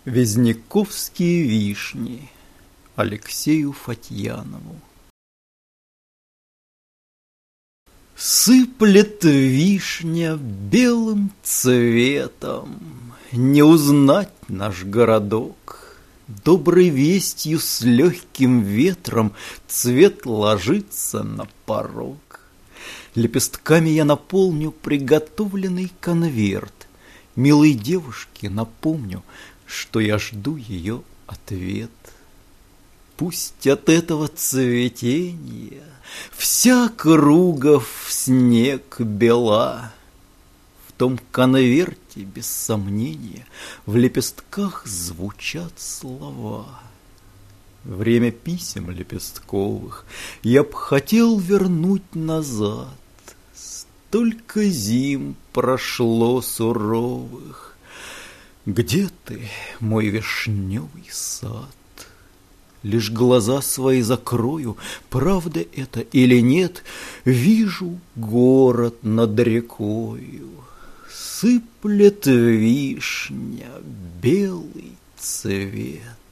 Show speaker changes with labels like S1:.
S1: Вязниковские вишни Алексею Фатьянову. Сыплет вишня белым цветом, Не узнать наш городок. Доброй вестью с легким ветром Цвет ложится на порог. Лепестками я наполню приготовленный конверт. Милой девушке напомню, что я жду ее ответ. Пусть от этого цветения вся круга в снег бела. В том конверте, без сомнения, в лепестках звучат слова. Время писем лепестковых я б хотел вернуть назад. Столько зим прошло суровых. Где ты, мой вишневый сад? Лишь глаза свои закрою, правда это или нет, Вижу город над рекою, Сыплет вишня белый цвет.